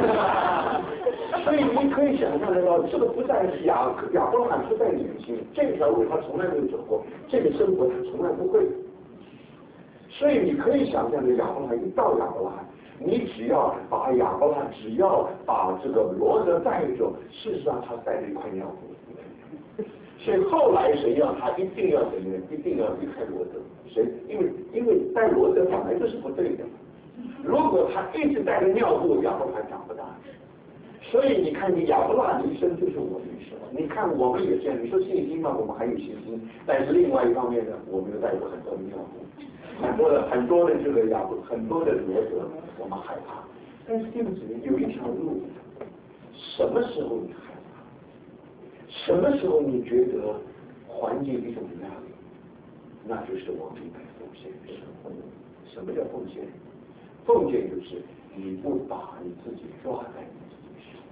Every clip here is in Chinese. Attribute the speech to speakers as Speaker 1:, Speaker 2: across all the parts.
Speaker 1: 所以你可以想象得到，这个不在亚伯拉罕不在眼睛，这条路他从来没有走过，这个生活他从来不会。所以你可以想象的，亚伯拉罕一到亚伯拉罕，你只要把亚伯拉罕，只要把这个罗德带走，事实上他带了一块尿布。所以后来谁要他一定要怎么样？一定要离开罗德。谁？因为带罗德本来就是不对的。如果他一直带着尿布，亚伯拉罕长不大。所以你看，你亚伯拉罕的一生就是我的一生。你看我们也这样，你说信心嘛，我们还有信心，但是另外一方面呢，我们又带着很多的尿布，很多的这个很多的罗德，我们害怕。但是弟兄姊妹，有一条路，什么时候你害怕？什么时候你觉得环境一种压力？那就是我们应该奉献的时候。什么叫奉献？奉献就是你不把你自己抓在你自己手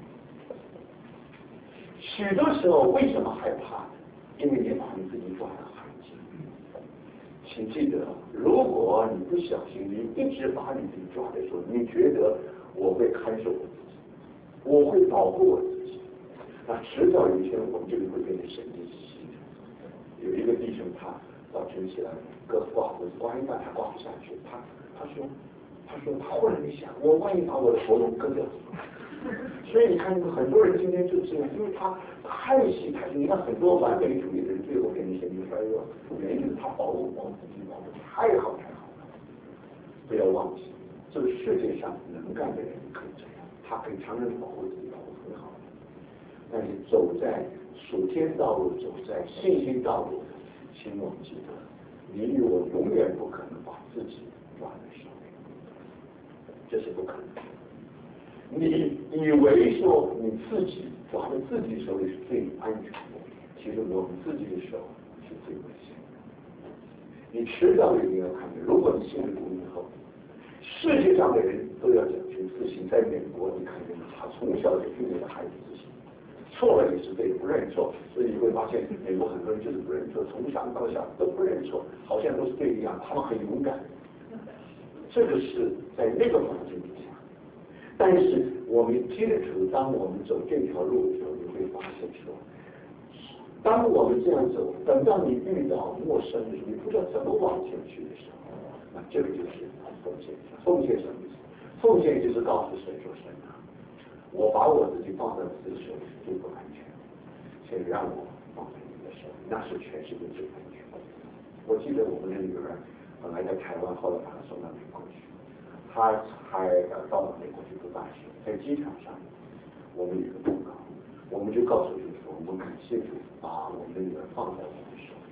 Speaker 1: 里。许多时候为什么害怕？因为你把你自己抓得很紧。请记得，如果你不小心，你一直把你自己抓在手里，你觉得我会看守我自己，我会保护我自己，那迟早有一天我们这里会变成神经兮的。有一个弟兄，他早晨起来割刮胡子，刮一半他刮不下去，他说他忽然一想，我万一把我的喉咙割掉怎么办？所以你看，很多人今天就这样，因为他太细太细。你看很多完美主义的人最后变成神经衰弱，原因就是他保护自己保护太好了。不要忘记，这个世界上能干的人可以这样，他可以常常保护自己保护很好。但是走在属天道路、走在信心道路的，请我们记得，你我永远不可能把自己抓在手里，这是不可能的。你以为说你自己抓在自己手里是最安全的，其实我们自己的手是最危险的。你迟早一定要看见，如果你信了主以后，世界上的人都要讲究自信。在美国，你看见他从小就训练的孩子自信，错了也是对，不认错。所以你会发现，美国很多人就是不认错，从上到下都不认错，好像都是对一样，他们很勇敢。这个是在那个环境底下。但是我们接触，当我们走这条路的时候，你会发现说，当我们这样走，等到你遇到陌生人，你不知道怎么往前去的时候，那这个就是奉献。奉献什么意思？奉献就是告诉神说：“神啊，我把我自己放在自己手里是最不安全的，请让我放在你的手里，那是全世界最安全的。”我记得我们的女儿本来在台湾，后来把她送到美国去。他还到了美国去读大学，在机场上，我们有一个祷告，我们就告诉主说，我们感谢主把我们的女儿放在我们的手里，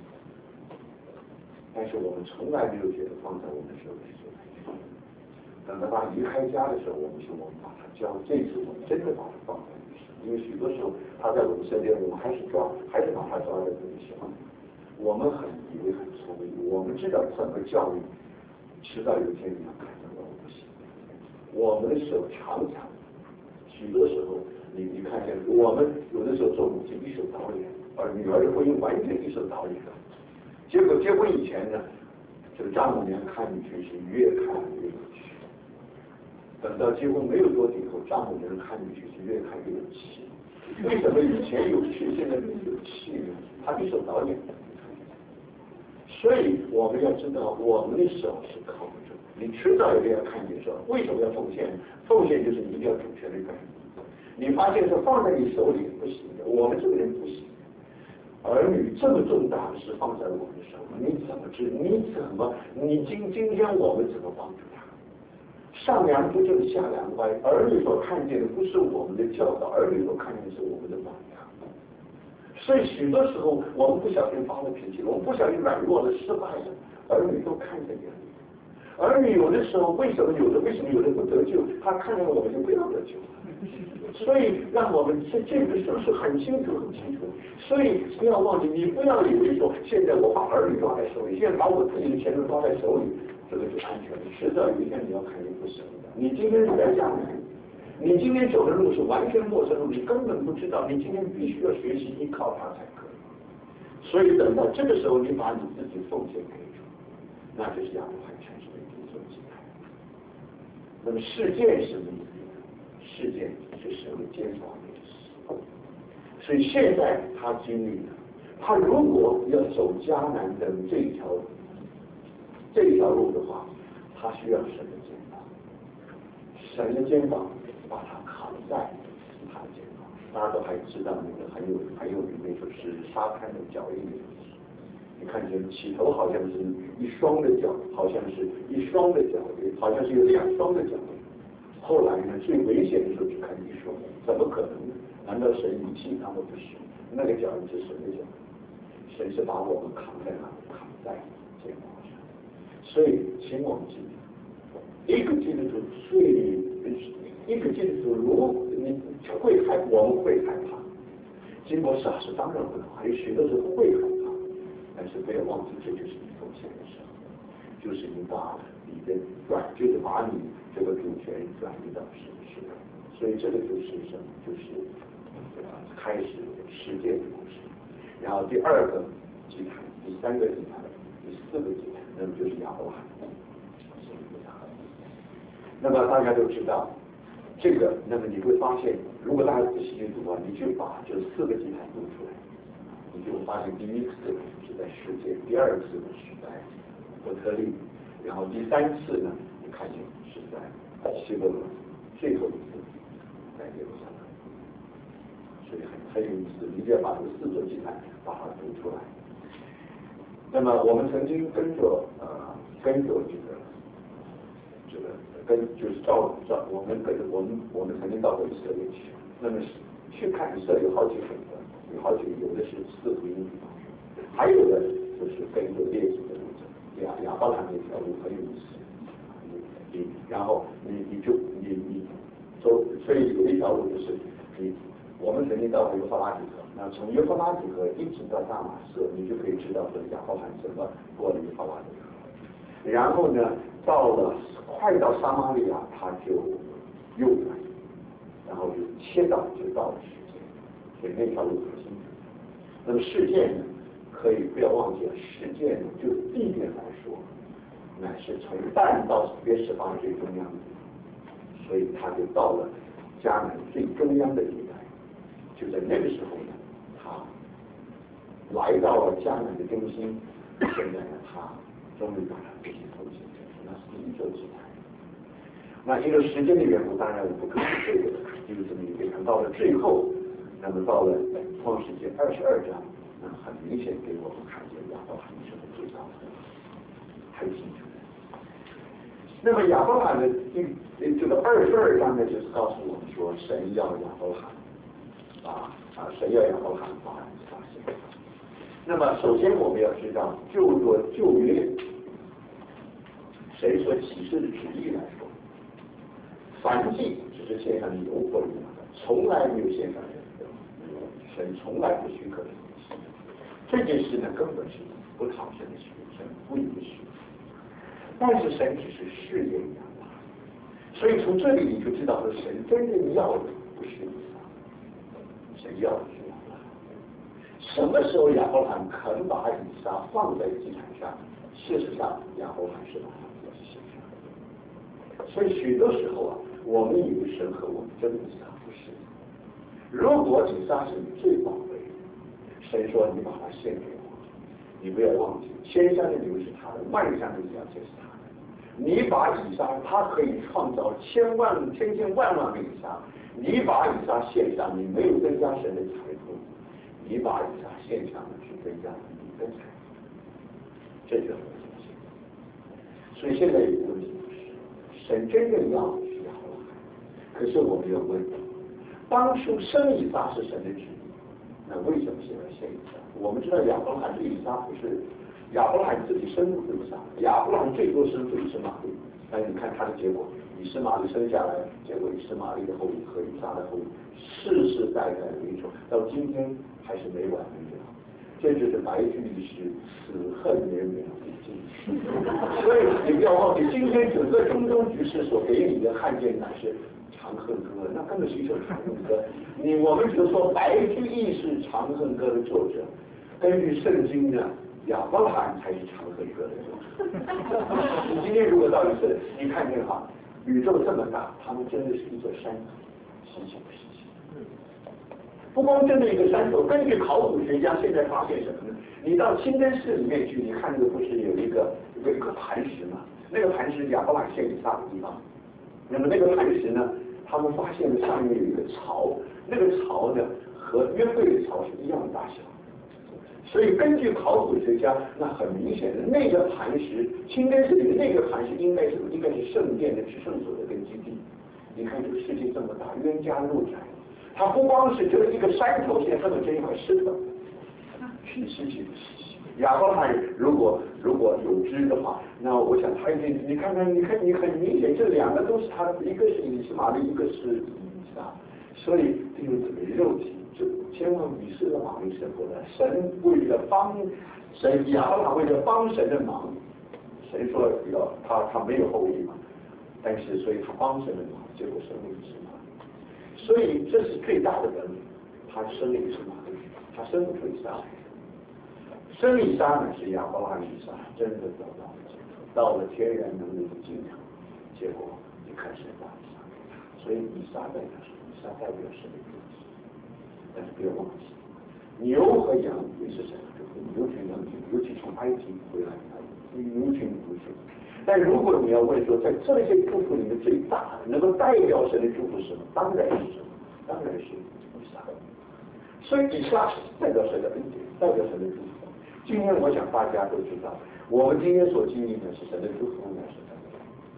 Speaker 1: 但是我们从来没有觉得放在我们的手里是最安全的。等到他离开家的时候，我们说我们把他交，这次我们真的把他放在你手里，因为许多时候他在我们身边，我们还是把他抓在自己手里。我们很以为很聪明，我们知道怎么教育，迟早有一天你要看到我不行。我们的手常常，许多时候你看见我们有的时候做母亲一手导演，而女儿的婚姻完全一手导演的。结果结婚以前呢，这个丈母娘看女婿是越看越有趣，等到结婚没有多久以后，丈母娘看女婿是越看越有气。为什么以前有趣，现在有气呢？他一手导演。所以我们要知道，我们的手是靠不住。你迟早有人要看见说，为什么要奉献？奉献就是你一定要主权的干。你发现说放在你手里不行的，我们这个人不行。儿女这么重大的事放在我们手里，你怎么治？你今天我们怎么帮助他？上梁不正下梁歪，儿女所看见的不是我们的教导，儿女所看见的是我们的榜样。所以许多时候我们不小心发了脾气，我们不小心软弱了、失败了，儿女都看在眼里。儿女有的时候为什么有的不得救？他看见我们就不要得救了。所以让我们这个时候是很清楚。所以不要忘记，你不要以为说现在我把儿女抓在手里，现在把我自己的钱都抓在手里，这个就安全了。迟早有一天你要看见不行的。你今天在家里，你今天走的路是完全陌生路，你根本不知道，你今天必须要学习依靠他才可以。所以等到这个时候，你把你自己奉献给主，那就是亚伯拉罕全是的一种祭坛。那么世界是什么意思？ 神的肩膀联系。所以现在他经历了，他如果要走迦南的这条路的话，他需要神的肩膀，神的肩膀把他扛在他的肩膀。大家都还知道那个很有名那首诗《沙滩的脚印》。你看见起头好像是一双的脚，好像是一双的脚，好像是有2双的脚。后来呢，最危险的时候只看一双，怎么可能呢？难道神遗弃他们不是？那个脚是神的脚，神是把我们扛在那里，扛在肩膀上。所以，请我们记得，一个基督徒如果你会我们会害怕，经过审视当然会怕，有许多人会害怕，但是不要忘记，这就是你奉献的时候，就是你把你的就是把你这个主权转移到神身上。所以这个就是什么？就是开始世界的故事。然后第2个祭坛，第3个祭坛，第4个祭坛，那么就是亚伯拉罕。那么大家都知道这个，那么你会发现，如果大家仔细去读啊，你就把这4个祭坛读出来，你就会发现第1次是在世界，第2次呢是在伯特利，然后第3次呢，你看见是在希伯伦，最后一次在耶路撒冷。所以很有意思，你就要把这4座祭坛把它读出来。那么我们曾经跟着就是我们曾经到过以色列去，那么去看以色列有好几个，有的是4福音，还有的就是跟着列祖的路程，亚伯拉罕那条路很有意思。然后你走，所以有一条路就是我们曾经到过约法拉底河，那从约法拉底河一直到大马色，你就可以知道说亚伯拉罕怎么过了约法拉底河。然后呢，快到撒玛利亚，他就右转，然后就切到了世界，所以那条路很清楚。那么世界呢，可以不要忘记了，世界呢就地点来说，乃是从但到约示巴最中央的，所以他就到了迦南最中央的地带。就在那个时候呢，他来到了迦南的中心。现在呢，他终于把它给投进去，那是第1座祭坛。那因为时间的缘故，当然我不可能这个就是这么一个。到了最后，那么到了创世纪22章，那很明显给我们看见亚伯拉罕是最高的，很清楚的。那么亚伯拉罕的这个22章呢，就是告诉我们说，神要亚伯拉罕神要亚伯拉罕把发现。那么首先我们要知道，旧约谁所启示的旨意来说，凡祭只是献上油或者从来没有献上人的，神从来不许可的东西。这件事呢，根本是不讨神的喜悦，神不允许。但是神只是试验亚伯拉罕，所以从这里你就知道说，神真正要的不是以撒，神要的是亚伯拉罕。什么时候亚伯拉罕肯把以撒放在祭坛上？事实上，亚伯拉罕是把它放在献上。所以许多时候啊，我们以为神和我们争以撒，不是。如果以撒是你最宝贝的，神说你把它献给我，你不要忘记，千山的牛是他的，万山的羊也是他的。你把以撒，他可以创造千万个以撒，你把以撒献上，你没有增加神的财富，你把以撒献上是增加你的财富，这就是我相信。所以现在有个问题就是，神真正要的是亚伯拉罕，可是我们要问，当初生以撒是神的旨意，那为什么现在献以撒？我们知道亚伯拉罕对以撒不是亚伯拉罕自己生不出以撒，亚伯拉罕最多生出以实玛利，但是你看他的结果，以实玛利生下来，结果以实玛利的后裔和以撒的后裔世世代代的遗传，到今天还是没完没了。这就是白居易诗此恨绵绵不尽。所以你不要忘记，今天整个中东局势所给你的看见乃是长恨歌，那根本是一首长恨歌。我们就说白居易是长恨歌的作者，根据圣经呢，亚伯拉罕才是长恨歌的作者。你今天如果到以色列，你看见哈，宇宙这么大，他们真的是一座山， 稀奇的事情。不光针对一个山头，根据考古学家现在发现什么呢？你到清真寺里面去，你看那个不是有一个磐石吗？那个磐石亚伯拉罕献以撒的地方。那么那个磐石呢，他们发现了上面有一个槽，那个槽呢和约柜的槽是一样的大小。所以根据考古学家，那很明显的那个磐石，清真寺里的那个磐石应该是圣殿的至圣所的根基地。你看这个世界这么大，冤家路窄，它不光是这一个山头现这么这一块石头，是稀奇的事情。亚伯拉罕如果有知的话，那我想他一定，你看，你很明显，这两个都是他的，一个是以实玛利，一个是以撒，所以这个肉体。就千万以色列忙神过来，神为了帮神，亚伯拉罕为了帮神的忙，神说要他没有后裔嘛，但是所以他帮神的忙，结果生了以实玛利，所以这是最大的本领，他生了以实玛利，他生不出以撒来，生以撒呢是亚伯拉罕以撒真的得到了解脱，到了天然能力的境界，结果你看神把以撒给他，所以以撒代表什么？以撒代表神的主。但是不要忘记，牛和羊也是神的祝福，牛群羊群，尤其从埃及回来的牛群不是。但如果你要问说，在这些祝福里面最大的能够代表神的祝福是什么？当然是什么？当然是以撒。所以以撒代表神的恩典，代表神的祝福。今天我想大家都知道，我们今天所经历的是神的祝福，还是神的？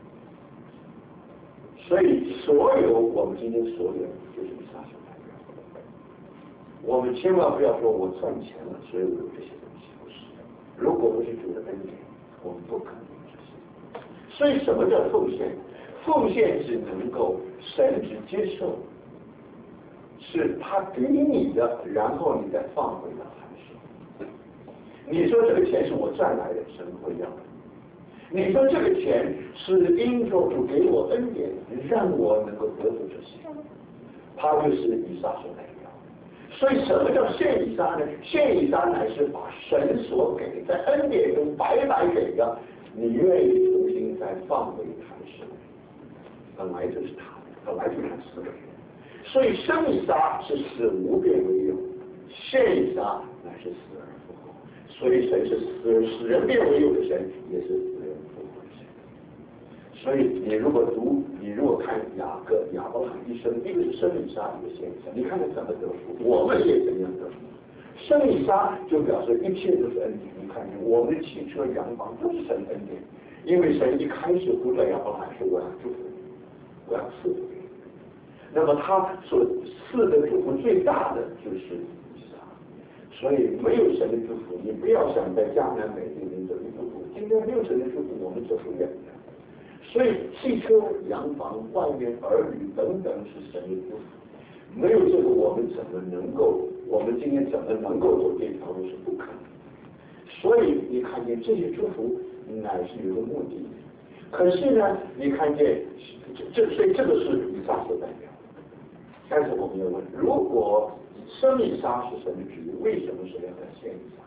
Speaker 1: 所以所有我们今天所有就是以撒所代表。我们千万不要说我赚钱了，所以我有这些东西，不是。如果不是主的恩典，我们不可能有这些。所以什么叫奉献？奉献只能够神只接受，是他给你的，然后你再放回到他的手。你说这个钱是我赚来的，神会要的。你说这个钱是因着主给我恩典，让我能够得到这些，他就是以撒所代表。所以什么叫献以撒呢？献以撒乃是把神所给在恩典中白白给的，你愿意重新再放回他的手里，本来就是他的，本来就是他赐给的。所以生以撒是使无变为有，献以撒乃是死而复活。所以神是使人变为有的神，也是死人复活的神。所以你如果看亚伯拉罕一生，一个是生以撒，一个献以撒，你看他怎么得福，我们也怎样得福。生以撒就表示一切都是恩典。你看我们的汽车、洋房都是神恩典，因为神一开始呼召亚伯拉罕说我要祝福你，我要赐福给你。那么他所赐的祝福最大的就是以撒。所以没有神的祝福，你不要想在迦南美地领走的祝福。今天没有神的祝福，我们走不远的。所以汽车、洋房、外面儿女等等是神的祝福，没有这个我们今天怎么能够走这条路是不可能。所以你看见这些祝福乃是有个目的的。可是呢，你看见所以这个是以撒所代表。但是我们要问，如果生以撒是神的旨意，为什么神要在献以撒？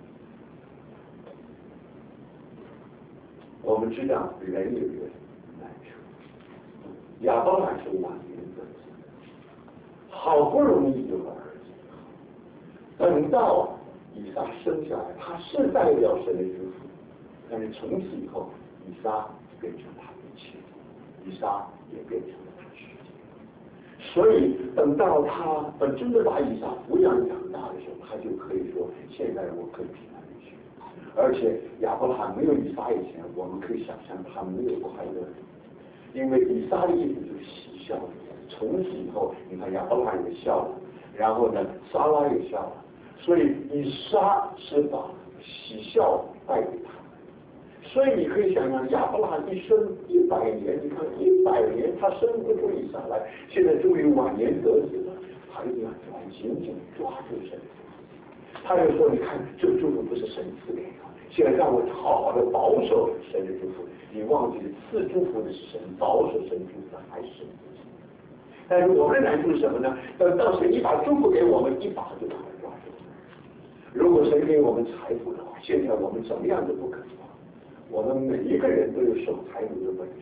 Speaker 1: 我们知道人有一个难处，亚伯拉罕是晚年得子，好不容易有个儿子，等到以撒生下来，他是代表神的祝福，但是从此以后，以撒变成他的一切，以撒也变成了他的世界。所以等到他真的把以撒抚养长大的时候，他就可以说：现在我可以平安地去。而且亚伯拉罕没有以撒以前，我们可以想象他没有快乐，因为以撒的意思就是喜笑。从此以后，你看亚伯拉罕也笑了，然后呢，撒拉也笑了，所以以撒是把喜笑带给他。所以你可以想想，亚伯拉罕一生100年，你看100年他生不出以撒来，现在终于晚年得子了，他一定要紧紧抓住神。他就说：你看，这个祝福不是神赐给的，现在让我好好的保守神的祝福。你忘记了赐祝福的是神，保守神祝福的还是神自己。但是我们的难处是什么呢？等到神一把祝福给我们，一把就把它抓住。如果神给我们财富的话，现在我们怎么样都不可能。我们每一个人都有守财奴的本事，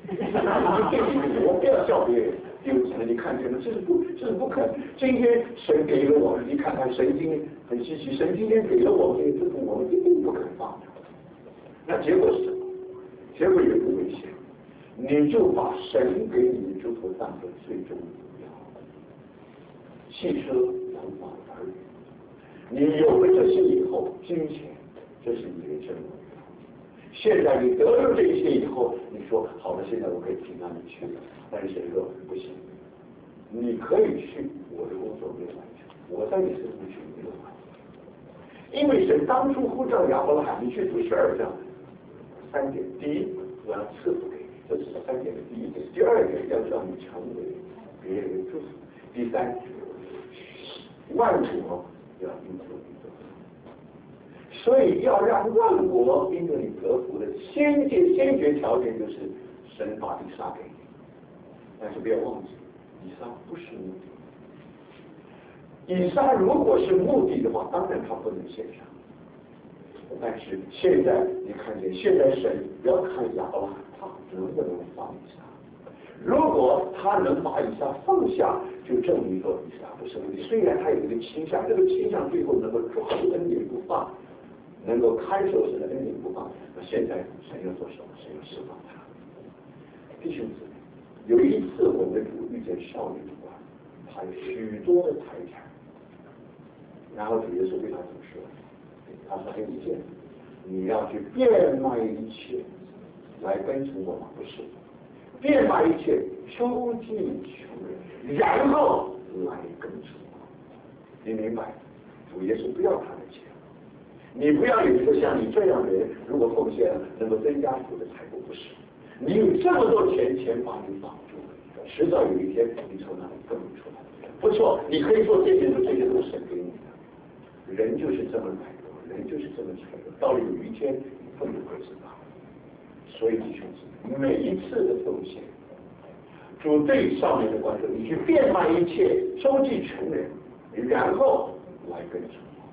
Speaker 1: 我不要叫别人丢钱了，你看见了，这是不可能。今天神给了我们，你看看神经很稀奇，神今天给了我们这个祝福，我们一定不肯放掉。那结果是什么？结果也不危险，你就把神给你的祝福当成最终目标。汽车养马儿女，你有了这些以后，金钱这是你人生的目标。现在你得了这些以后，你说好了，现在我可以平安的去了，但是神说不行，你可以去，我的工作没有完成，我在你身上去没有完成。因为神当初呼召亚伯拉罕，你去读12章3点，第一，我要赐福给你，这是3点的第一点；第二点，要叫你成为别人的祝福；第三，万国要因着你得福。所以要让万国因着你得福的先决条件就是神把以撒给你，但是不要忘记，以撒不是目的。以撒如果是目的的话，当然他不能献上。但是现在你看见，现在神不要看亚伯拉罕，他能不能放以撒？如果他能把以撒放下，就证明说以撒不是目的。虽然他有一个倾向，这个倾向最后能够抓住恩典不放，能够看守神的恩典不放，那现在神要做什么？神要释放他。弟兄姊妹，有一次我们的主遇见少年官，他有许多的财产，然后主耶稣对他怎么说？他说：“很一件，你要去变卖一切来跟从我吗？不是，变卖一切，收尽穷人，然后来跟从我。你明白？主耶稣不要他的钱，你不要有一个像你这样的人，如果奉献能够增加主的财富，不是。你有这么多钱，钱把你绑住了，迟早有一天你从那里更不出来。不错，你可以做这些，这些都是神给你的。人就是这么来。”人就是这么脆弱，到了有一天你根本不会知道。所以弟兄姊妹，每一次的奉献，主对上面的观众，你去变卖一切，周济穷人，然后来跟从我。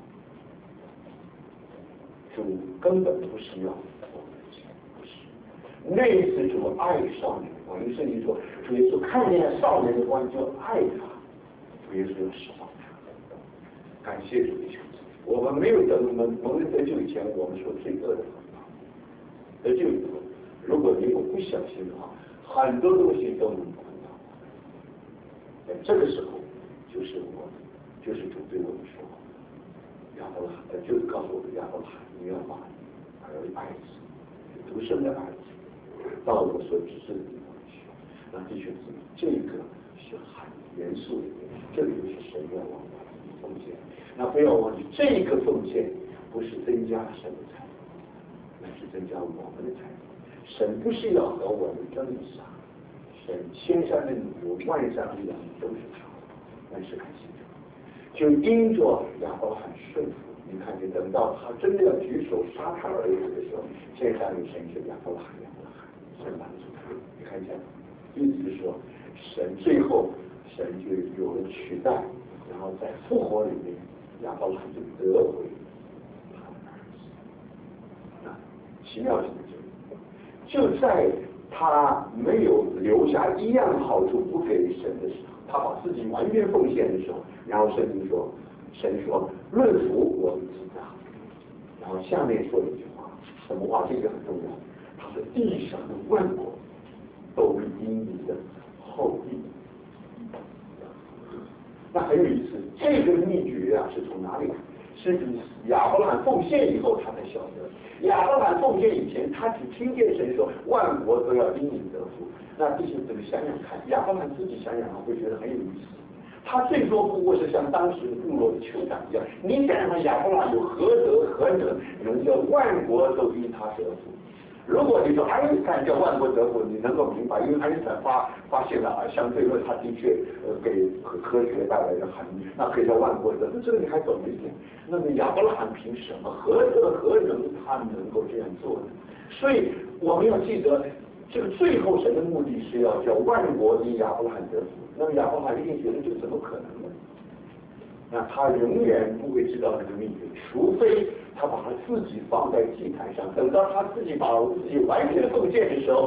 Speaker 1: 主根本不是要我们的钱，不是。那一次主爱少年的光，因为圣经说，主耶稣看见少年的光就爱他，主耶稣要释放他。感谢主弟兄。我们没有蒙人得救以前，我们说罪恶的方法。得救以后，如果你不小心的话，很多东西都能碰到。这个时候，就是主对我们说，亚伯拉罕，就是告诉我们亚伯拉罕，你要把儿子，独生的儿子，到我所指示的地方去。那弟兄姊妹，这个是很严肃的，这个就是神要我们奉献。那不要忘记，这个奉献不是增加神的财富，那是增加我们的财富。神不是要和我们争啥，神千山的努万山的羊都是他，但是感谢主，就因着亚伯拉罕顺服，你看见等到他真的要举手杀他儿子的时候，千山的神是亚伯拉罕，神满足他。你看见，意思是说，神最后神就有了取代，然后在复活里面。亚伯拉罕就得回他的儿子。奇妙是就在他没有留下一样好处不给神的时候，他把自己完全奉献的时候，然后神说论福我们知道。然后下面说一句话，什么话？这个很重要。他说地上的万国都因你的后裔。那很有意思，这个秘诀啊是从哪里来？是亚伯拉罕奉献以后他才晓得。亚伯拉罕奉献以前，他只听见神说万国都要因你得福。那弟兄姊妹想想看，亚伯拉罕自己想想会觉得很有意思。他最多不过是像当时的部落的酋长一样。你想想亚伯拉罕有何德能叫万国都因他得福？如果你说爱因斯坦叫万国得福，你能够明白，因为爱因斯坦发现了相对论，他的确给科学带来的含义，那可以叫万国得福，这个你还懂一点。那么亚伯拉罕凭什么？何能他能够这样做呢？所以我们要记得，这个最后神的目的是要叫万国因亚伯拉罕得福。那么亚伯拉罕一定觉得这怎么可能呢？那他永远不会知道这个秘诀，除非他把他自己放在祭坛上，等到他自己把自己完全奉献的时候，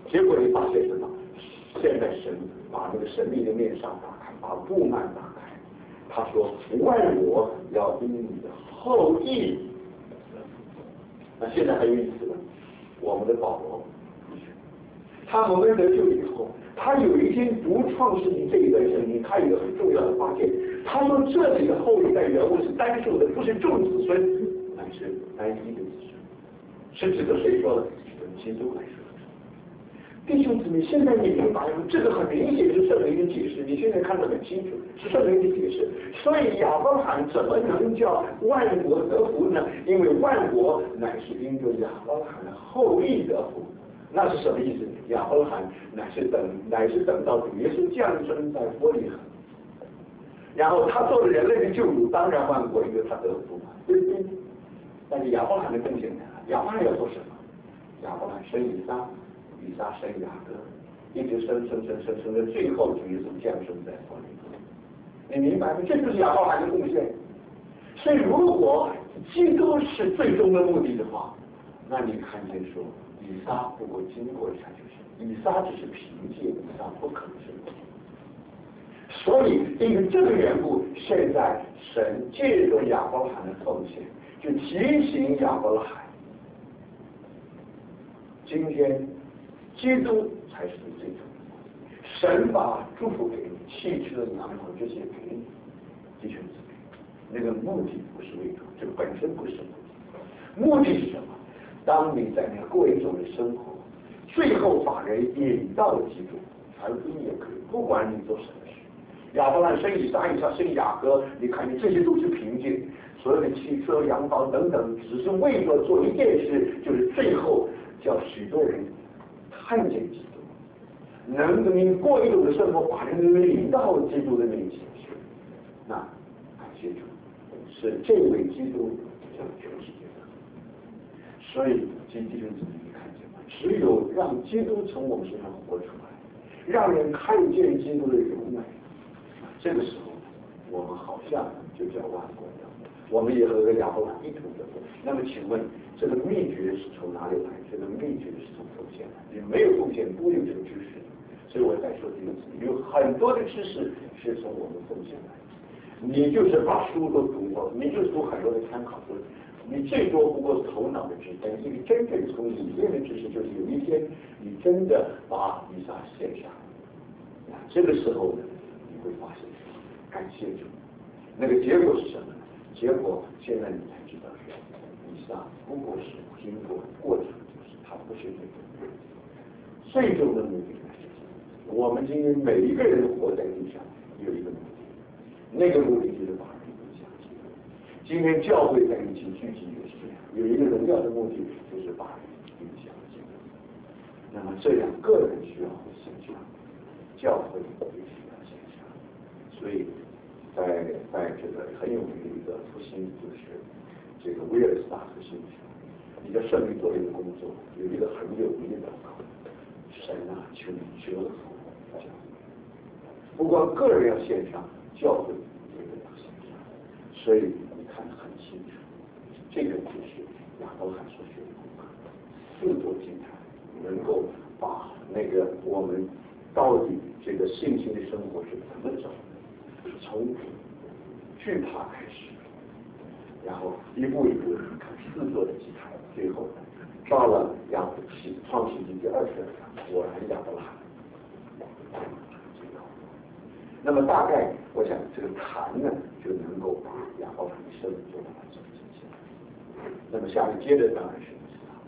Speaker 1: 结果你发现什么？现在神把那个神秘的面纱打开，把布幔打开。他说：“万国要因你的后裔。”那现在很有意思了，我们的保罗，他蒙恩得救以后，他有一天读创世纪这一段圣经，他有一个很重要的发现。他说这里的后裔在原文是单数的，不是众子孙，乃是单一的子孙，是指的谁说的？基督来说。弟兄姊妹，现在你明白了，这个很明显是圣灵的解释，你现在看得很清楚，是圣灵的解释。所以亚伯拉罕怎么能叫万国得福呢？因为万国乃是因着亚伯拉罕的后裔得福。那是什么意思？亚伯拉罕乃是等到主耶稣降生在伯利恒，然后他做了人类的救主，当然万国因为他得福嘛，对不对？但是亚伯拉罕的贡献呢？亚伯拉罕要做什么？亚伯拉罕生以撒。以撒生雅各，一直生到最后主耶稣降生在伯利恒。你明白吗？这就是亚伯拉罕的贡献。所以，如果基督是最终的目的的话，那你看见说，以撒不过经过一下就行，以撒只是凭借，以撒不可能是目的。所以，因为这个缘故，现在神借着亚伯拉罕的奉献，就提醒亚伯拉罕，今天。基督才是最终的。神把祝福给你，汽车、羊毛这些给你，弟兄姊妹，那个目的不是为主，这本身不是目的。目的是什么？当你在那过一种的生活，最后把人引到了基督，传福音也可以，不管你做什么事。亚伯拉罕生以撒，以撒生雅各，你看见这些都是凭借所有的汽车、羊毛等等，只是为了做一件事，就是最后叫许多人。看见基督，能你过一种的生活，把人领到基督的面前去，那感谢主，是这位基督拯救世界的。所以，弟兄姊妹，你看见吗？只有让基督从我们身上活出来，让人看见基督的荣美，这个时候，我们好像就叫万国的。我们也和亚伯拉罕一同的。那么，请问这个秘诀是从哪里来？这个秘诀是从奉献来。你没有奉献，不会有这个知识。所以我在说这个，有很多的知识是从我们奉献来的。你就是把书都读过，你就读很多的参考书，你最多不过是头脑的知识，但是真正从里面的知识，就是有一天你真的把以撒献上，这个时候呢，你会发现，感谢主，那个结果是什么呢？结果现在你才知道说，以撒不过是经过程，就是他不是最终的目的。我们今天每一个人活在地上有一个目的，那个目的就是把人影响基督。今天教会在一起聚集也是这样，有一个荣耀的目的就是把人影响基督。那么这样个人需要现象，教会也需要现象。所以在这个很有名的一个复兴，就是这个威尔斯大复兴，你在圣灵做这个工作，有一个很有名的祷告，神啊，求你折服教会。不光个人要献上，教会也要献上。所以你看得很清楚，这个就是亚伯拉罕所学的功课，四座金坛能够把那个我们到底这个信心的生活是怎么走。从惧怕开始，然后一步一步看四座的祭坛，最后到了创世纪第22章，果然亚伯拉罕。那么大概我想这个坛呢，就能够把亚伯拉罕的生命做到完整呈现。那么下面接着当然是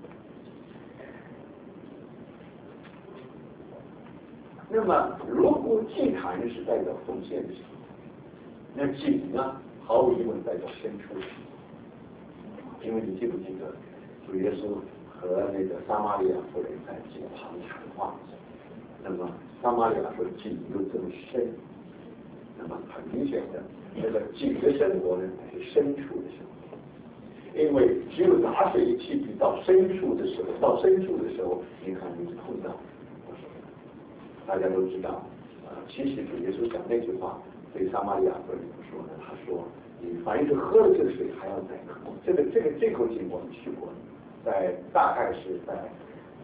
Speaker 1: 那么如果祭坛是代表奉献的时候，那井呢，毫无疑问代表伸出，因为你记不记得主耶稣和那个撒玛利亚妇人在井旁谈话，那么撒玛利亚说井又这么深，那么很明显的，那个井的生活呢是深处的生活，因为只有打水器具到深处的时候，你看你是碰到，大家都知道，其实主耶稣讲那句话。对撒玛利亚妇人说呢，他说：“你凡是喝了这个水，还要再喝。”这口井我们去过，大概是在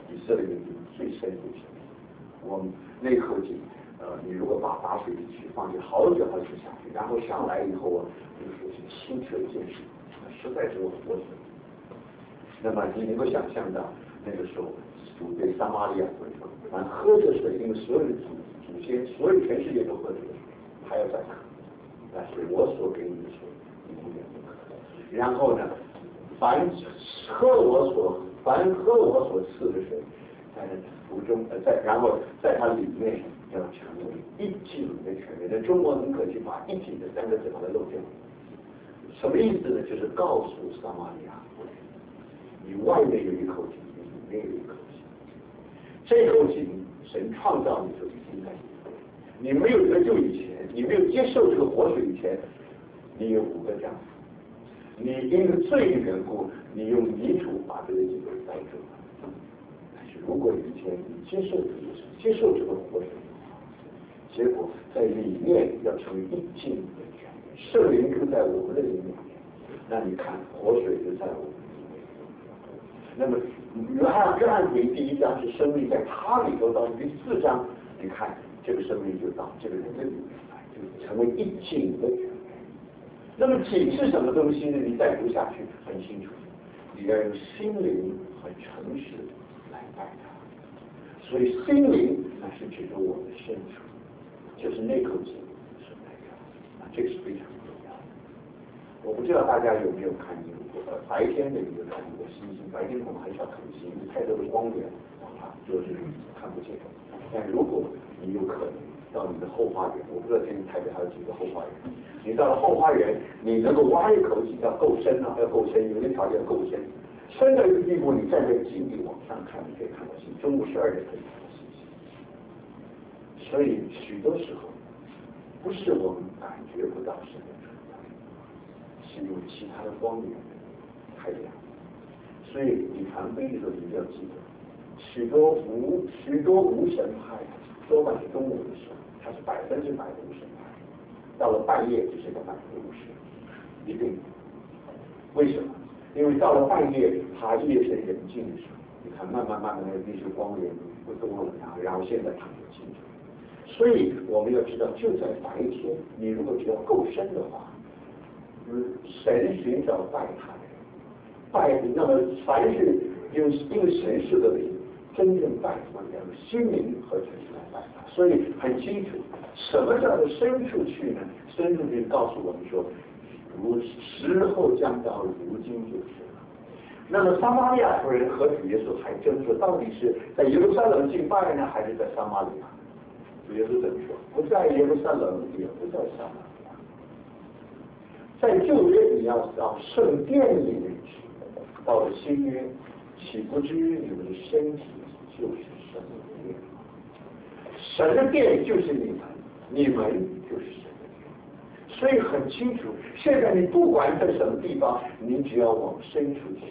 Speaker 1: 以色列的最深入井。我们那一口井，你如果把打水去放进好久好久下去，然后上来以后啊，这个水是清澈见水，实在是我很多水。那么你能够想象到那个时候主对撒玛利亚人说，咱喝这水，因为所有的祖先，所有全世界都喝这个水，还要再渴，但是我所给你的水，你永远不渴。然后呢，凡喝我所赐的水，在福中然后在它里面要成为一井的泉源。在中国很可惜把一井的三个字把它漏掉。什么意思呢？就是告诉撒玛利亚，你外面有一口井，你里面有一口井。这口井，神创造你就已经在里面。你没有得救以前，你没有接受这个活水以前，你有5个丈夫。你因为罪的缘故，你用泥土把这个井盖住了。但是如果有一天你接受这个活水，结果在里面要成为一井的泉源，圣灵就在我们的里面，那你看活水就在我们里面。那么约翰福音第1章是生命在他里头，到第4章，你看这个生命就到这个人的里面来，就成为一井的泉源。那么井是什么东西呢？你再读下去很清楚，你要用心灵和诚实来拜他。所以心灵那是指着我们的深处，就是那口井是代表，这个是非常重要的。我不知道大家有没有看过，白天的有看过星星，白天我们很少看星星，太多的光源啊，就是看不见。但如果你有可能到你的后花园，我不知道天津台北还有几个后花园。你到了后花园，你能够挖一口井要够深啊，要够深，有的条件够深，深到一个地步，你站在井底往上看，你可以看到星，中午12点可以看到星星。所以许多时候，不是我们感觉不到神的存在，是有其他的光源太亮。所以你谈悲的时候，一定要记得，许多无神派，多半是中午的时候，它是100%的无神派。到了半夜就是个50%，一定。为什么？因为到了半夜，它夜深人静的时候，你看慢慢的那些光源不多了，然后现在它很清楚。所以我们要知道，就在白天，你如果只要够深的话，神寻找拜他的人，那么凡是因为神是个灵，真正拜他的人，心灵和诚实来拜他。所以很清楚，什么叫做深处去呢？深处去告诉我们说，时候将到，如今就是了。那么撒玛利亚夫人和主耶稣还争说，到底是在耶路撒冷敬拜呢，还是在撒玛利亚？主耶稣怎么说？不在耶路撒冷，也不在撒玛利亚。在旧约你要到圣殿里面去，到了新约，岂不知你们的身体就是神的殿？神的殿就是你们，你们就是神的殿。所以很清楚，现在你不管在什么地方，你只要往深处去，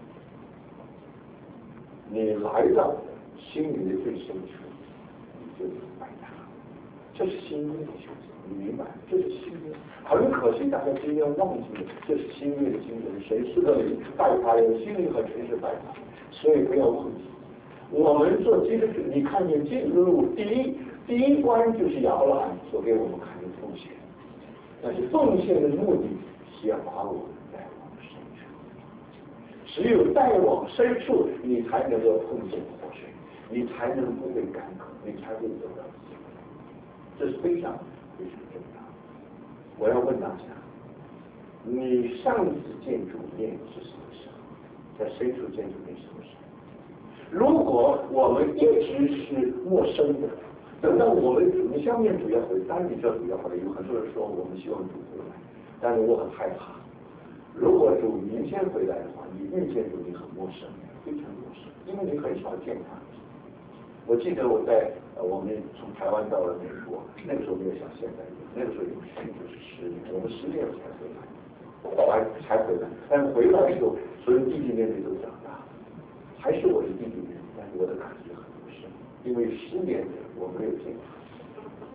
Speaker 1: 你来到心灵的最深处，你就明白它。这是新约的修辞，你明白？这是新约。很可惜，大家今天忘记了，这是新约的经文。神是个灵，拜他用心灵和诚实拜他，所以不要忘记。我们做基督徒，你看见基督路第一关就是亚伯拉罕所给我们看的奉献，但是奉献的目的是要把我们带往深处。只有带往深处，你才能够碰见活水，你才能不会干渴，你才会得到自由。这是非常非常重要。我要问大家，你上一次见主面是什么时候？在深处见主面什么时候？如果我们一直是陌生的，等到我们相面主要回来，当然你知道主要回来，有很多人说我们希望主回来，但是我很害怕。如果主明天回来的话，你遇见主你很陌生，非常陌生，因为你很少见他。我记得我们从台湾到了美国，那个时候没有像现在一样，那个时候有就是10年，我们10年才回来，才回来。但是回来的时候，所有弟弟妹妹都长大了，还是我的弟弟妹妹，但是我的感觉很陌生，因为10年我没有见他。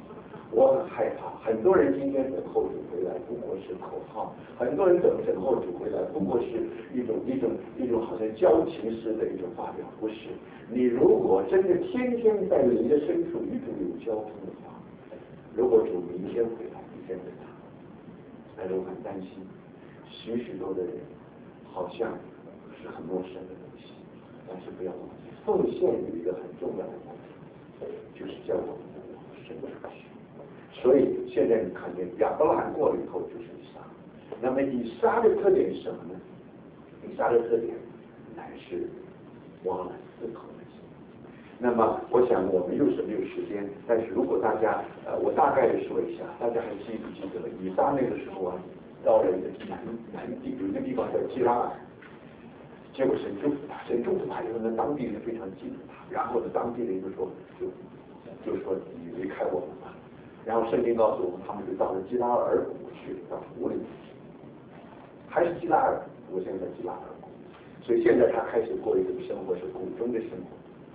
Speaker 1: 我很害怕，很多人今天等候主回来不过是口号，很多人等候主回来不过是一种好像交情式的一种发表，不是。你如果真的天天在灵的深处与主有交通的话，如果主明天回来，你见着他，但是我很担心，许多的人好像是很陌生的东西，但是不要忘记，奉献有一个很重要的目的，就是叫我们的往生出去。所以现在你看见亚伯拉罕过了以后就是以撒，那么以撒的特点是什么呢？以撒的特点乃是挖了4口的井。那么我想我们又是没有时间，但是如果大家我大概的说一下，大家还记不记得以撒那个时候啊，到了一个南地，有一个地方叫基拉尔，结果神祝福他，神祝福他以后呢，当地人非常嫉妒他，然后呢，当地人就说你离开我们吧。然后圣经告诉我们，他们就到了基拉尔谷去，到湖里面去，还是基拉尔谷，我现在在基拉尔谷，所以现在他开始过一种生活，是谷中的生活。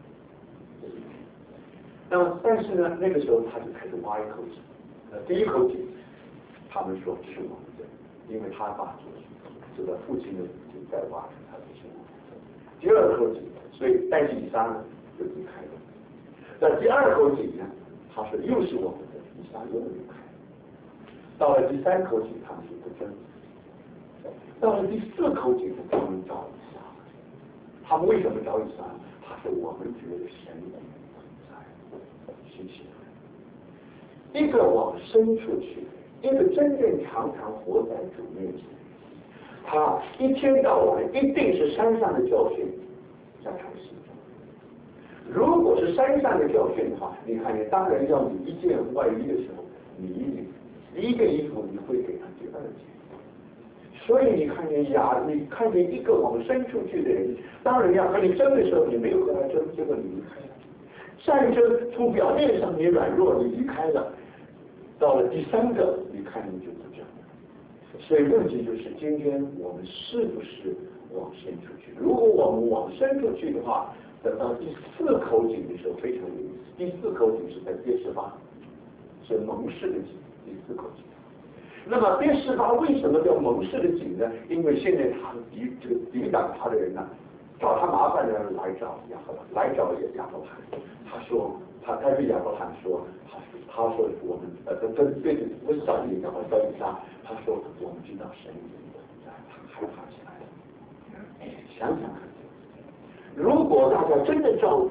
Speaker 1: 那么，但是呢，那个时候他就开始挖一口井。第一口井，他们说是我们的，因为他把这个父亲的井再挖出他的是我们的。第二口井，所以但是以撒呢就离开了。那第二口井呢，他说又是我们的，以撒又离开。到了第3口井，他们就不争。到了第4口井，他们找以撒。他们为什么找以撒？他说我们觉得神的存在，谢谢。一个往深处去，一个真正常常活在主面前，他一天到晚一定是山上的教训在他的心中。如果是山上的教训的话，你看见当人要你一件外衣的时候，你一件衣服你会给他第2件。所以你看见一个往深处去的人，当人要和你争的时候，你没有和他争，结果你离开了。战争从表面上你软弱，你离开了，到了第3个，你看你就不争了。所以问题就是今天我们是不是往深处去？如果我们往深处去的话，等到第4口井的时候非常有意思。第4口井是在别是巴，是蒙氏的井，第4口井。那么别是巴为什么叫蒙氏的井呢？因为现在他抵挡他的人呢，找他麻烦的人来找亚伯拉罕，他说他对亚伯拉罕说，他说我们对不是找你亚伯拉罕，找以撒，他说我们知道神在，他害怕起来了。想想看，如果大家真的照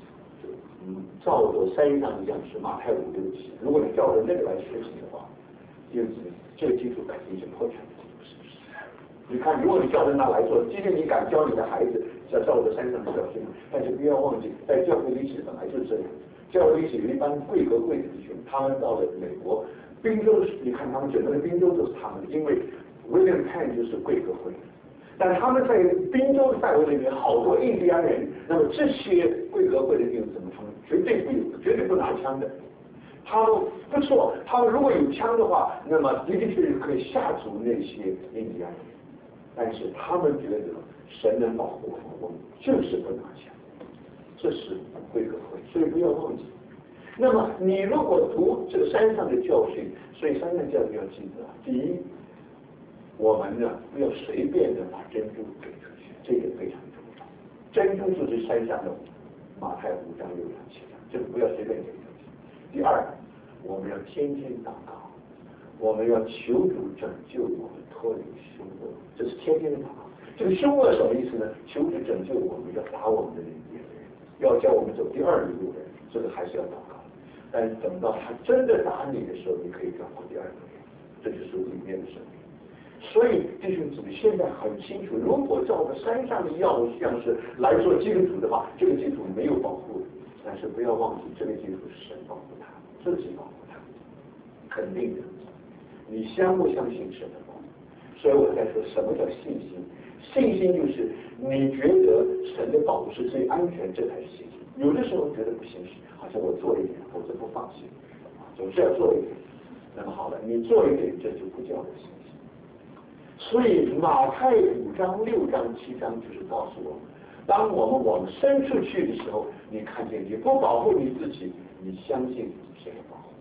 Speaker 1: 着山上的样式，马太5、6、7，如果你照着那个来实行的话，因此这个基础肯定是破产的，是不是？你看，如果你照着那来做，今天你敢教你的孩子要照着山上的教训，但是不要忘记，在教会历史本来就是这样。教会历史有一帮贵和贵的弟兄，他们到了美国宾州，你看他们整个的宾州都是他们的，因为 William Penn 就是贵和会。但他们在宾州的范围里面，好多印第安人，那么这些贵和会的弟兄怎么他们绝对不拿枪的。他们不错，他们如果有枪的话，那么的确可以吓阻那些印第安人。但是他们觉得神能保护我们，就是不拿枪。这是贵和会，所以不要忘记。那么你如果读这个山上的教训，所以山上教训要记得，第一，我们呢不要随便的把珍珠给出去，这个非常重要。珍珠就是山上的马太5章、6章、7章，这个不要随便给出去。第二，我们要天天祷告，我们要求主拯救我们脱离凶恶，这是天天的祷告。这个凶恶什么意思呢？求主拯救我们，要打我们的人，要叫我们走第2里路的人，这个还是要祷告。但等到他真的打你的时候，你可以转过第2个人，这就是里面的生命。所以弟兄姊妹现在很清楚，如果照着山上的样式来做基督徒的话，这个基督徒没有保护，但是不要忘记，这个基督徒是神保护他，自己保护他，肯定的。你相不相信神的保护？所以我在说什么叫信心？信心就是你觉得神的保护是最安全，这才是信心。有的时候觉得不信心，好像我做一点，否则不放心，总是要做一点。那么好了，你做一点，这就不叫做信心。所以马太5章、6章、7章就是告诉我们，当我们往深处去的时候，你看见你不保护你自己，你相信谁保护？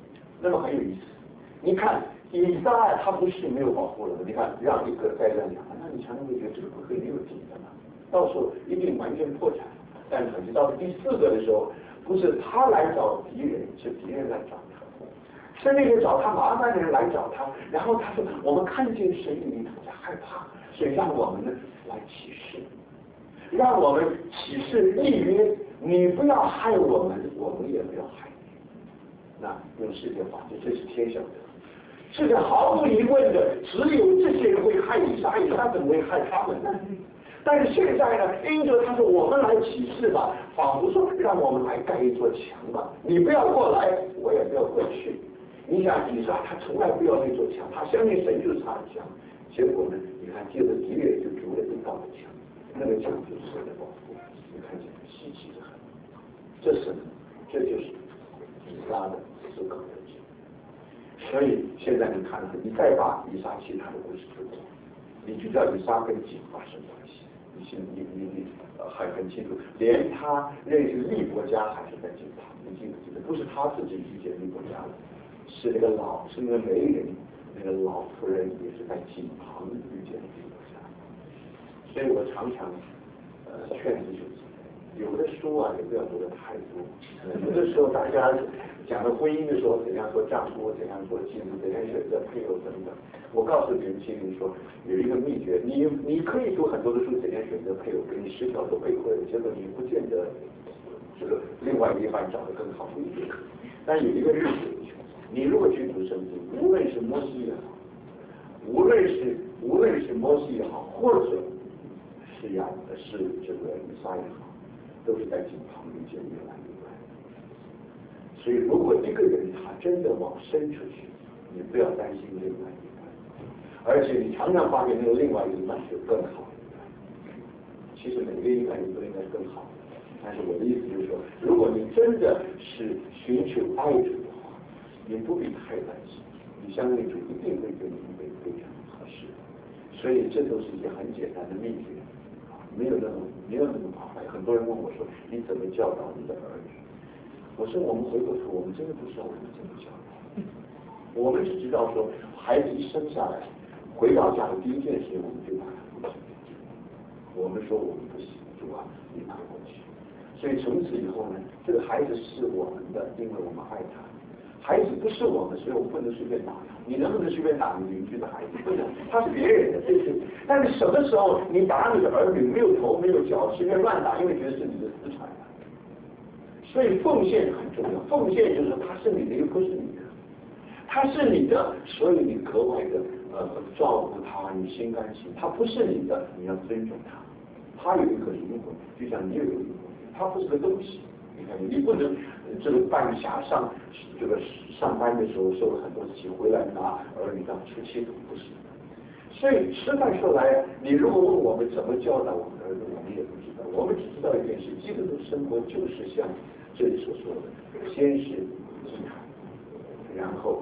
Speaker 1: 那么很有意思。你看以撒他不是没有保护了的，你看让一个灾难两个，那你常常会觉得这个不会没有底的嘛，到时候一定完全破产。但是可是到第4个的时候，不是他来找敌人，是敌人来找他。是那个找他麻烦的人来找他，然后他说我们看见神里头在害怕，所以让我们呢来起誓，让我们起誓立约，你不要害我们，我们也不要害你。那用世界法则，这是天晓得，这个毫无疑问的，只有这些人会害以撒，以撒怎么会害他们呢？但是现在呢，因着他说我们来起誓吧，仿佛说让我们来盖一座墙吧，你不要过来，我也不要过去。你想以撒他从来不要那座墙，他相信神就是他的墙，结果呢，你看借着敌人就筑了一道墙，那个墙就是神的保护，你看见稀奇的很。这就是以撒的思考的结果。所以现在你看，你再把以撒其他的故事读过，你就知道以撒跟井发生关系。你还很清楚，连他认识利伯家还是在井旁，你记不记得？不是他自己遇见利伯家的，是那个媒人，那个老妇人也是在井旁遇见利伯家。所以我常常劝弟兄姊妹，有的书啊也不要读得太多，有的时候大家讲的婚姻的时候，怎样做丈夫，怎样做妻子，怎样选择配偶等等。我告诉年轻人说，有一个秘诀，你可以读很多的书，怎样选择配偶，给你10条都背会了，结果你不见得这个另外一半找得更好，不一定。但有一个日子，你如果去读圣经，无论是摩西也好，无论是摩西也好，或者是这个以撒也好，都是在井旁遇见越来越来。所以，如果一个人他真的往深处去，你不要担心另外一半，而且你常常发现那个另外一半是更好的。其实每个一半都应该是更好的，但是我的意思就是说，如果你真的是寻求爱主的话，你不必太担心，你相信主一定会给你预备非常合适。所以这都是一些很简单的秘诀，没有那么麻烦。很多人问我说，你怎么教导你的儿女？我说我们回过头，我们真的不知道我们怎么教导，我们只知道说，孩子一生下来，回到家的第一件事，我们就把他扶起。我们说我们不行，主啊，你拿过去。所以从此以后呢，这个孩子是我们的，因为我们爱他。孩子不是我们，所以我们不能随便打他。你能不能随便打你邻居的孩子？不能，他是别人的，对不对？但是什么时候你打你的儿女没有头没有脚，随便乱打，因为觉得是你的私产。所以奉献很重要，奉献就是他是你的，又不是你的，他是你的，所以你格外的照顾他，你心甘情。他不是你的，你要尊重他。他有一颗灵魂，就像你有一个灵魂，他不是个东西。你看，你不能这个半夏上班的时候受了很多气，回来拿儿女当出气筒，不是。所以实在说来，你如果问我们怎么教导我们的儿女，我们也不知道。我们只知道一件事，基督徒生活就是像这里所说的，先是祭坛，然后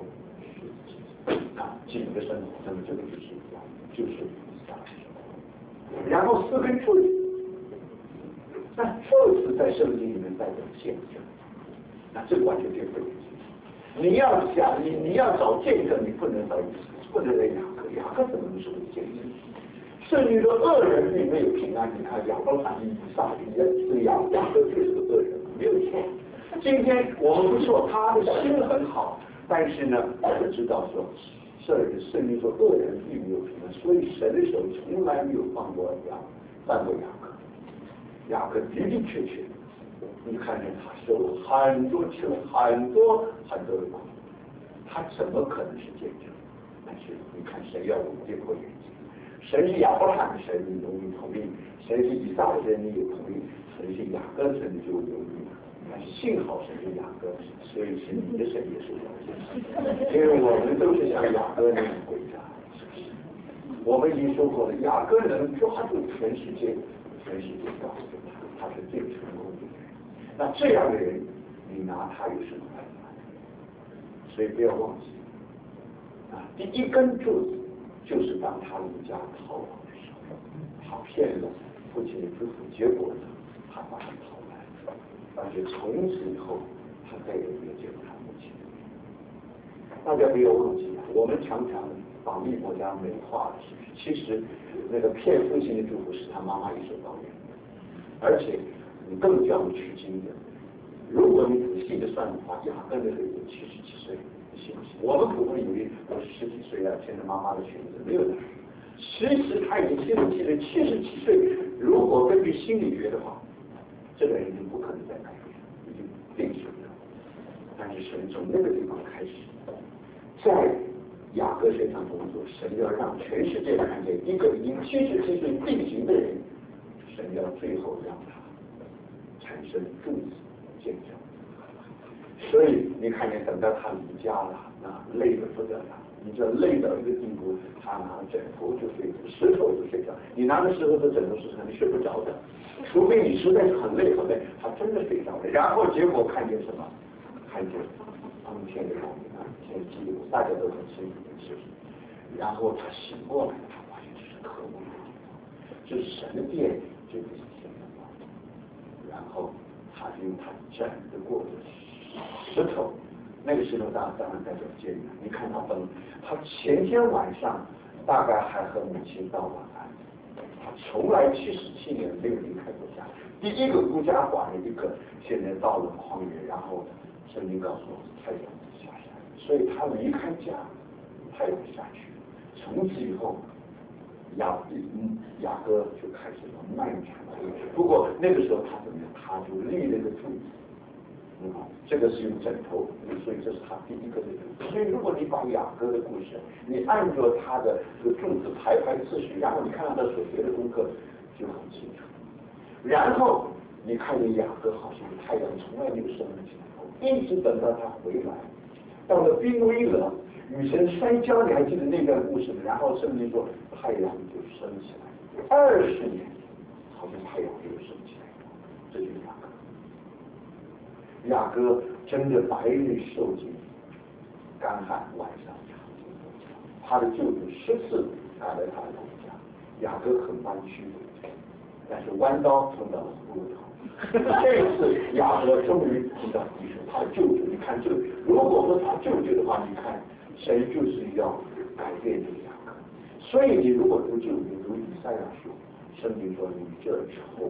Speaker 1: 几个生活，那么这个就是然后4根柱子，那柱子在圣经里面代表见证，那这个完全对不对？你要想你要找见证，你不能找雅各怎么能是个见证？圣经说恶人并没有平安，你看亚伯拉罕、以撒、雅各就是个恶人，没有错。今天我们不说他的心很好，但是呢，我们知道说，圣经说恶人并没有平安，所以神的手从来没有放过雅各。雅各的的确确，你看见他受了很多吃了很多的苦，他怎么可能是见证？但是你看神要我们跌破眼睛，神是亚伯拉罕的神，你容易同意；神是以撒的神，你也同意；神是雅各的神，你就容易。但是幸好神是雅各，所以是你的神也是我的神，因为我们都是像雅各那样伟大，是不是？我们已经说过了，雅各能抓住全世界告诉他是最成功的人。那这样的人，你拿他有什么办法？所以不要忘记。第一根柱子就是当他离家逃亡的时候，他骗了父亲的支付，结果呢，他把他逃来，而且从此以后，他再也没有见过他母亲。 大家不要忘记，我们常常把利国家美化了，其实那个骗父亲的祝福是他妈妈一手导演的，而且你更叫我吃惊的，如果你仔细的算的话，雅各那个人77岁，你信不信？我们普通以为都是10几岁啊，牵着妈妈的裙子，没有的。其实他已经77岁，77岁，如果根据心理学的话，这个人已经不可能再改变，已经定型了。但是神从那个地方开始，在雅各身上工作，神要让全世界看见一个已经77岁定型的人，神要最后让他产生众子见证。所以你看见等到他离家了，那累得不得了。你这累到一个地步，他拿枕头就睡着，石头就睡着。你拿着石头的枕头是什么？你睡不着的，除非你实在是很累很累，他真的睡着了。然后结果看见什么？看见冬天的光明啊，天气大家都很清楚的事情。然后他醒过来，他发现这是可恶的地方，这是神的殿，这不是天的光。然后他用他枕着过的石头。那个石头当然代表监狱。你看他前天晚上大概还和母亲道晚安，他从来77年没有离开过家。第一个孤家寡人一个，现在到了旷野，然后圣经告诉我太阳下山，所以他离开家，太阳下去。从此以后，雅各就开始了漫长的路。不过那个时候他怎么样？他就立了个柱子。这个是用枕头，所以这是他第一个的故事。所以如果你把雅各的故事，你按照他的这个柱子排次序，然后你看到他所学的功课就很清楚。然后你看见雅各好像太阳从来没有升起来，一直等到他回来，到了冰微冷，雨神摔跤，你还记得那段故事吗？然后圣经说太阳就升起来，20年好像太阳没有升起来，这就是雅各。雅各真的白日受尽干旱，晚上他的舅舅10次来了他的老家，雅各很弯曲，但是弯刀碰到了骨头。这一次雅各终于碰到敌手，他的舅舅。你看这个，如果说他舅舅的话，你看神就是要改变这个雅各。所以你如果读旧约，读以赛亚书，圣经说你这丑。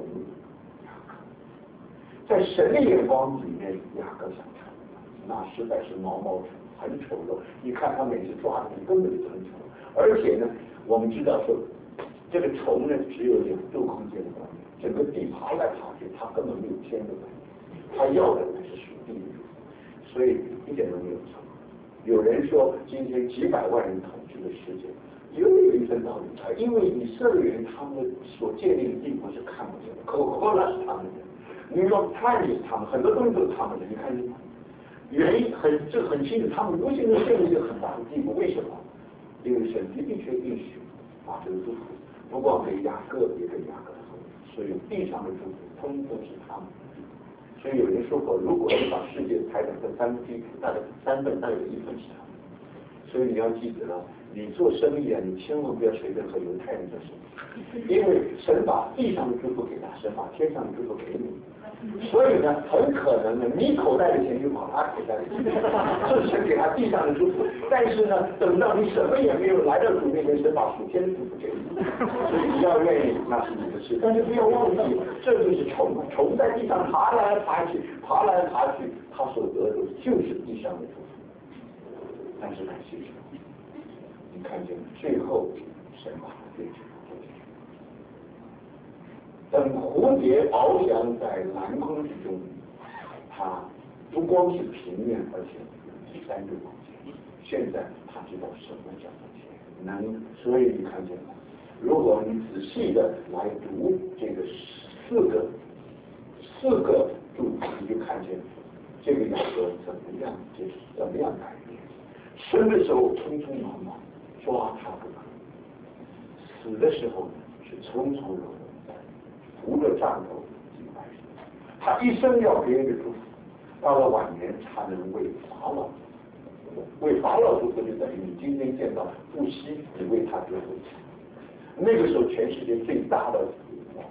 Speaker 1: 在神的眼光里面，雅各想看，那实在是毛毛虫，很丑陋。你看他每次抓的根本就很丑，而且呢，我们知道说，这个虫呢只有2度空间的观念，整个地爬来爬去，它根本没有天的观念，它要的乃是属地的，所以一点都没有错。有人说今天几百万人统治的世界，有一份道理，因为以色列人他们所建立的帝国是看不见的，可那是他们的。你说他也是他们，很多东西都是他们的，你看见吗？原因很清楚，他们无形中建立一个很大的帝国，为什么？因为神的确允许把这个祝福不光给雅各，也给雅各的后裔，所以地上的祝福通通是他们。所以有人说过，如果你把世界拆成3分之一，大概3份，大概有1份是他们。所以你要记得了，你做生意啊，你千万不要随便和犹太人做生意，因为神把地上的祝福给他，神把天上的祝福给你。所以呢，很可能呢，你口袋的钱就跑他口袋里去，这是神给他地上的祝福。但是呢，等到你什么也没有来到主面前，神把属天的祝福给你。所以你要愿意，那是你的事。但是不要忘记，这就是虫在地上爬来爬去，爬来爬去，他所得的就是地上的祝福。但是感谢神，你看见最后神把它变成。等蝴蝶翱翔在蓝空之中，它不光是平面，而且有第3个空间。现在他知道什么叫做天能，所以你看见了，如果你仔细的来读这个四个注解，你就看见这个雅各怎么样改变。生的时候匆匆忙忙抓他不可，死的时候是从容容。扶着杖头敬拜神，他一生要别人的祝福，到了晚年才能为法老祝福，就等于你今天见到不惜你为他祝福。那个时候，全世界最大的、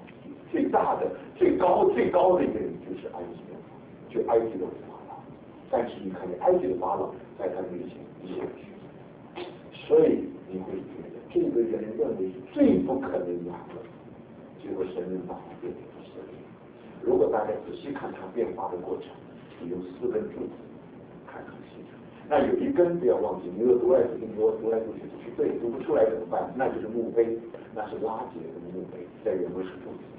Speaker 1: 最高的一个人就是埃及的法老， 但是你看见埃及的法老在他面前一下去，所以你会觉得这个人认为是最不可能雅各，结果神能把他变成以色列。如果大家仔细看他变化的过程，有4根柱子，看很清楚。那有一根不要忘记，你如果读来读去不是对，读不出来怎么办？那就是墓碑，那是拉结的墓碑，在原文是柱子。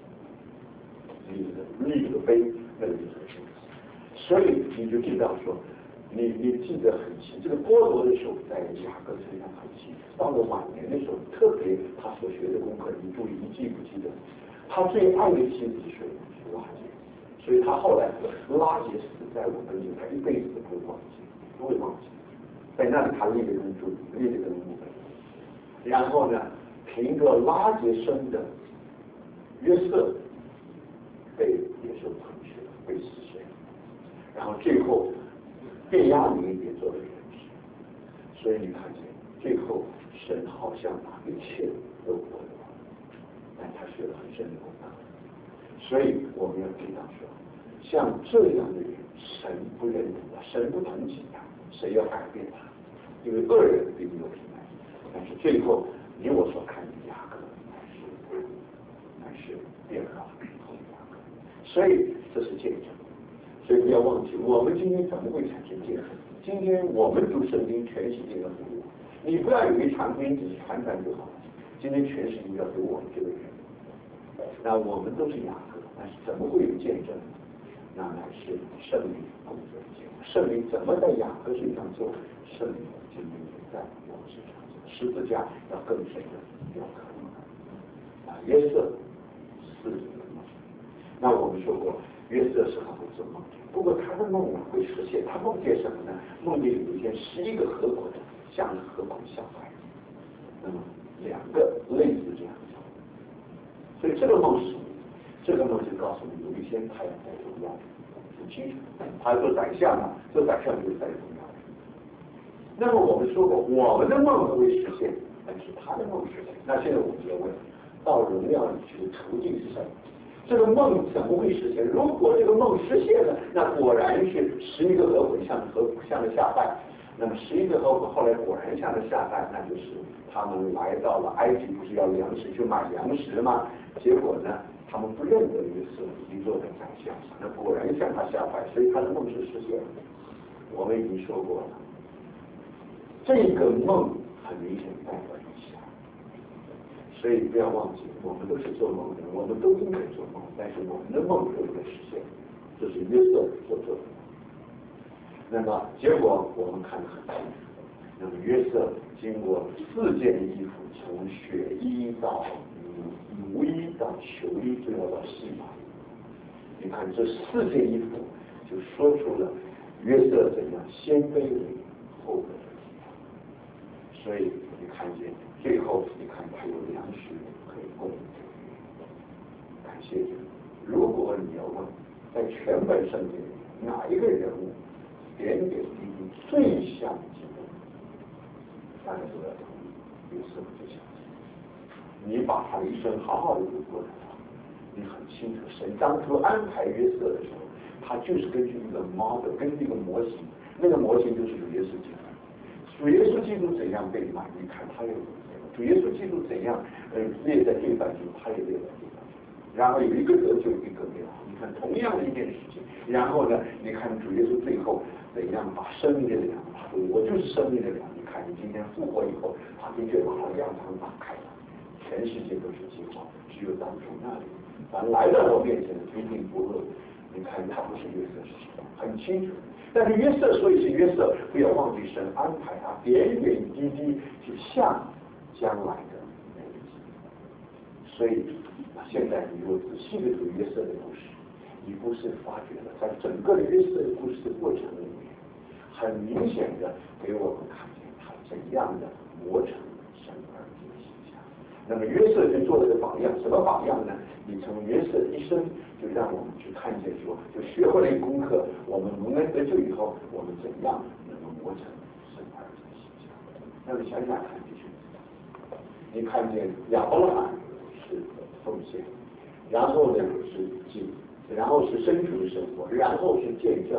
Speaker 1: 立的碑，那个就是柱子。所以你就知道说，你记得很清，这个波罗的手在雅各身上很清。到了晚年的时候，特别他所学的功课，你注意，你记不记得？他最爱的妻子是谁？是拉结。所以他后来拉结死在我们里，他一辈子都不会忘记，不会忘记。在那里他立了根柱子，立了根墓碑。然后呢，凭着拉结生的约瑟被野兽吞噬了，被死碎了。然后最后便雅悯也做了人质。所以你看见最后神好像把一切都活了，但他学了很深的功课。所以我们要知道说，像这样的人，神不认同，神不同情他，谁要改变他？因为恶人并没有平安，但是最后你我所看的雅各乃是变化后雅各，所以这是见证。所以不要忘记，我们今天怎么会产生见证？今天我们读圣经，全世界要读我，你不要以为传福音只是传传就好，今天全世界要读我们这个人。那我们都是雅各，但是怎么会有见证？那乃是圣灵工作的结果。圣灵怎么在雅各身上做？圣灵今天也在我们身上做。十字架要更深的要可能约瑟是梦。那我们说过，约瑟是很会做梦，不过他的梦会实现。他梦见什么呢？梦见有一天11个河口向河口下来，那么2个类似这样子。所以这个梦是，这个梦就告诉你，有一天他要在荣耀，很清楚。他做宰相嘛，做宰相就是在荣耀。那么我们说过，我们的梦不会实现，但是他的梦实现。那现在我们就要问，到荣耀里去的途径是什么？这个梦怎么会实现？如果这个梦实现了，那果然是11个河口向着下拜。那么11个河口后来果然向着下拜，那就是他们来到了埃及，不是要粮食去买粮食吗？结果呢，他们不认得约瑟已经坐在宰相上，那果然向他下拜，所以他的梦是实现了。我们已经说过了，这个梦很明显代表一下，所以不要忘记，我们都是做梦的，我们都应该做梦，但是我们的梦有一个实现，这是约瑟所做的。那么结果我们看得很清楚，那么约瑟经过4件衣服，从血衣到奴衣到囚衣，最后到细麻。你看这4件衣服就说出了约瑟怎样先卑微后卑微。所以你看见最后，你看他有粮食可以供应。感谢主。如果你要问，在全本圣经里哪一个人物点点滴滴最像基督，大家都要同意，约瑟最像基督。你把他的一生好好的读过的话，你很清楚，神当初安排约瑟的时候，他就是根据一个 model， 根据一个模型，那个模型就是主耶稣基督。主耶稣基督怎样被卖，你看他也有；主耶稣基督怎样列在罪犯中，他也列在罪犯中。然后有一个得救，一个没有。你看同样的一件事情，然后呢，你看主耶稣最后怎样把生命的粮，他说我就是生命的粮。你看你今天复活以后，他的确把他的粮仓打开了，全世界都是饥荒，只有当初那里，反正来到我面前的必定不饿。你看他不是约瑟是什么，很清楚。但是约瑟，所以是约瑟，不要忘记神安排他点点滴滴去向将来的那个基督。所以现在你如果仔细的读约瑟的故事，你不是发觉了，在整个的约瑟的故事的过程里面，很明显的给我们看见他怎样的磨成神儿子的形象。那么约瑟就做了个榜样，什么榜样呢？你从约瑟的一生就让我们去看见说，就学会了一个功课，我们蒙恩得救以后，我们怎样能够磨成神儿子的形象。那么想想看，弟兄姊妹，你看见亚伯拉罕是奉献，然后呢是敬，然后是生存的生活，然后是见证，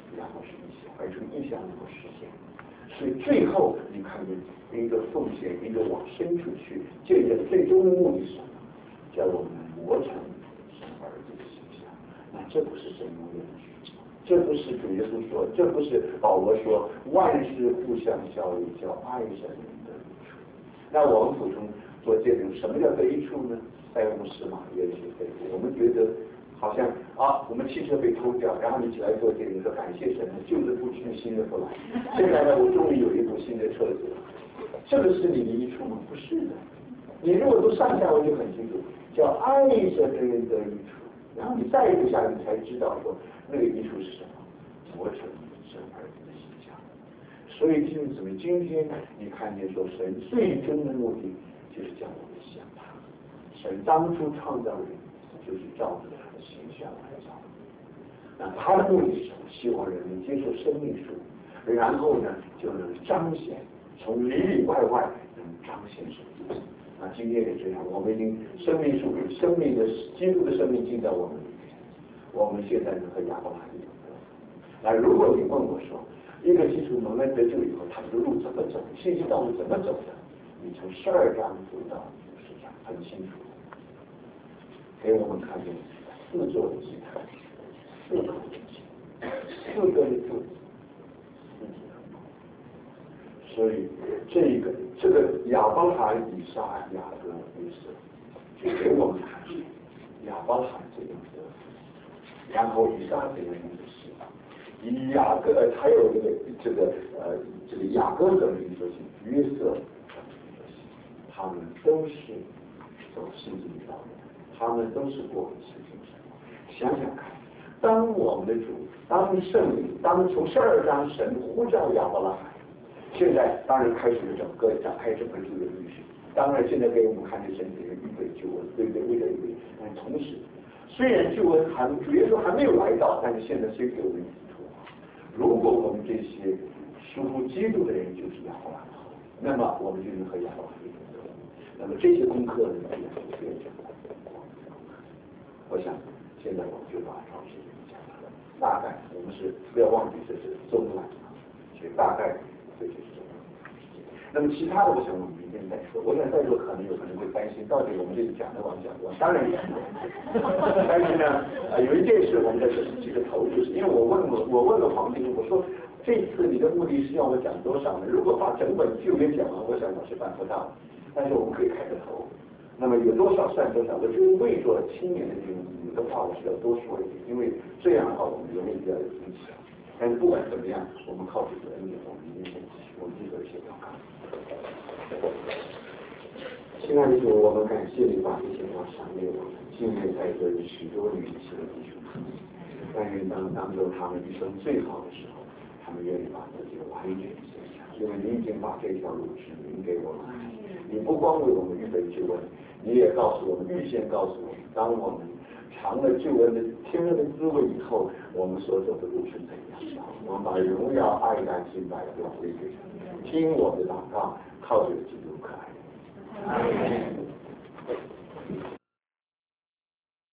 Speaker 1: 然后是意象，而这个意象能够实现。所以最后你看见一个奉献，一个往深处去见证，最终的目的是什么？叫我们磨成神儿子的形象。那这不是神用论据，这不是主耶稣说，这不是保罗说，万事互相效力，叫爱神人得益处。那我们补充做见证，什么叫得益处呢？在我们司马也有些非我们觉得好像我们汽车被偷掉，然后你起来做见证说感谢神，旧的不去，新的不来。现在呢，我终于有一部新的车子了，这个是你的益处吗？不是的。你如果都上下文就很清楚，叫爱神人得益处。然后你再一步下去，你才知道说那个益处是什么，磨成神儿子的形象。所以弟兄姊妹，今天你看见说神最终的目的就是叫我们像他。神当初创造人，就是照着他的形象来造。那他的目的是什么？希望人能接受生命树，然后呢就能彰显，从里里外外能彰显神。那今天也这样，我们已经生命树生命的基督的生命进到我们里面，我们现在能和亚伯拉罕一样得。那如果你问我说，一个基督蒙恩得救以后，他这个路怎么走？信息道路怎么走的？你从12章走到50章，很清楚。给我们看见4座的祭坛，4口的祭，4根柱子，4节很高。所以这个亚伯拉罕、以撒、雅各、约瑟，就给我们看见亚伯拉罕这样的，然后以撒这样的事，以雅各还有这个雅各的民族性，约瑟他们都是走圣经道路。他们都是过世精神。想想看，当我们的主，当圣灵，当从12章神呼召亚伯拉罕，现在当然开始了整个展开整个救恩历史。当然，现在给我们看见神给人预备救恩，对不对？为了预备，但同时，虽然救恩主耶稣还没有来到，但是现在先给我们依托。如果我们这些属乎基督的人就是亚伯拉罕，那么我们就能和亚伯拉罕一同得。那么这些功课呢，也是变成。我想，现在我们就把朝鲜讲了。大概我们是不要忘记这是中南，所以大概这就是中南。那么其他的，我想我们明天再说。我想在座可能有人会担心，到底我们这里讲的往讲完？当然讲了。但是呢，有一件事我们在这里起个头，就是因为我问了黄帝，我说这次你的目的是要我讲多少呢？如果把整本旧约讲完，我想我是办不到。但是我们可以开个头。那么有多少算多少，我就是为做青年的这种的话，我是要多说一点，因为这样的话我们容易比较有影响。但是不管怎么样，我们靠主的恩典，我们一定我们这个写祷告。亲爱的主，我们感谢你把这些话赏给我们，今天在这里许多女性的弟兄姊妹，但愿当中他们一生最好的时候，他们愿意把自己完全献上，因为你已经把这条路指明给我们。你不光为我们预备救恩，你也告诉我们，预先告诉我们，当我们尝了救恩的天恩的滋味以后，我们所走的路是怎样？我们把荣耀、爱、敬拜都归给神。听我的祷告，靠着